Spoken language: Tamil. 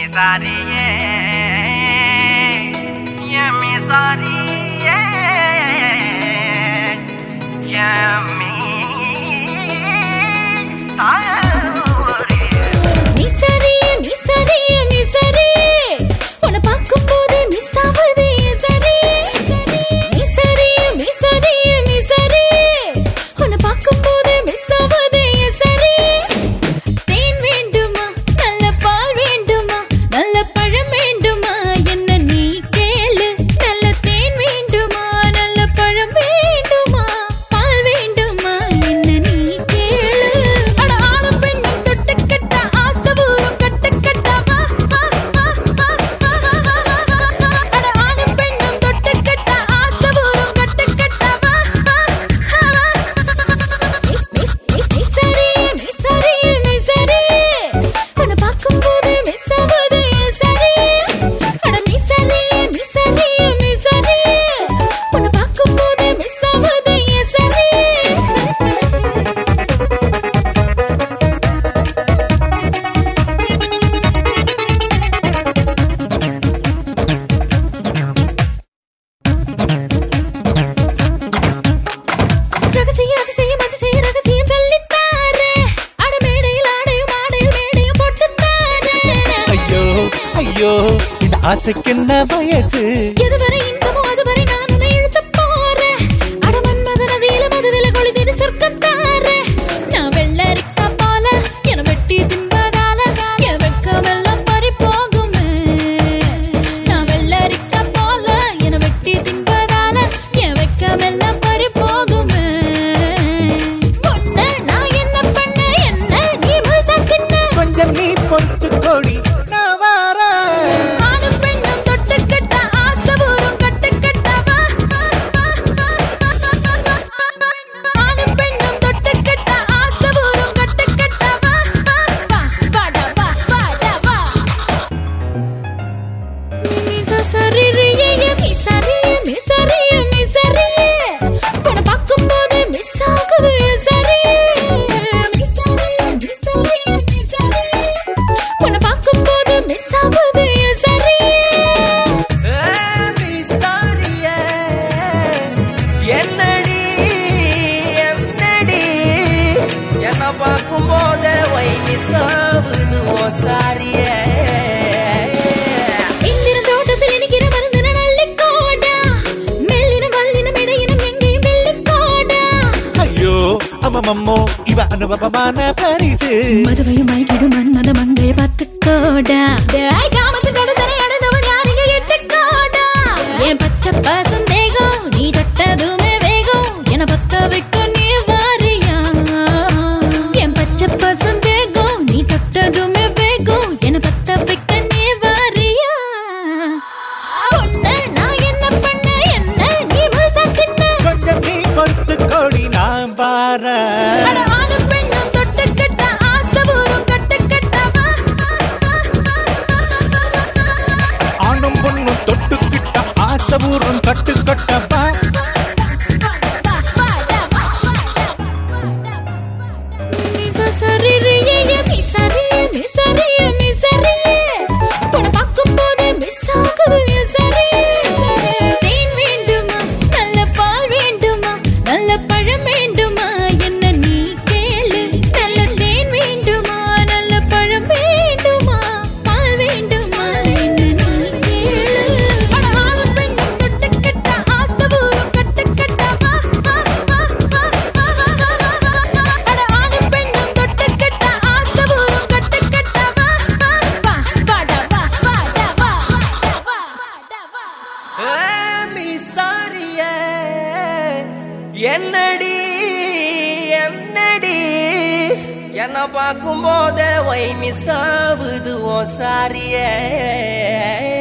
Misari, yeah, Misari, yeah, me. ஐயோ இந்த ஆசைக்கு என்ன வயசு எதுவரை இன்பமோ அதுவரை நான் உன்னை இழுத்து போறேன் அடமன்மத நதியில மதுவில கொளுத்திடு சொர்க்கம் தாரேன் நான் வெள்ளரிக்கா போல என வெட்டி திம்பதால என் வெட்கமெல்லாம் பறி போகுமே நான் வெள்ளரிக்கா போல என வெட்டி திம்பதால என் வெட்கமெல்லாம் பறி போகுமே பொண்ணு நான் என்ன பண்ண என்ன நீ முழுசா தின்ன கொஞ்சம் நீ பொறுத்து கோடி அம்மம்மோ இவ அனுபவமான பரிசு மதுவையும் மயக்கிடும் மன்மத மங்கை 10 கோடா காமத்து கடத்தனை அடைந்தவன் யாரிங்க 8 கோடா என் பச்சை பசந்தேகம் நீ தொட்டதுமே வேகம் என பத்த வைக்க நீ வாரியா என் பச்சை பசந்தேகம் நீ தொட்டதுமே வேகம் என பத்த வைக்க நீ வாரியா பொண்ணு நான் என்ன பண்ண என்ன நீ முழுசா தின்ன கொஞ்சம் நீ பொறுத்து கோடி நான் பாரேன் ஆணும் பொண்ணும் தொட்டுக்கிட்ட ஆசபூர்வம் கட்டு கட்டப்பா என்னடி என்னடி என்ன பார்க்கும் போதே வை மிஸ் ஆகுது ஓ சாரியே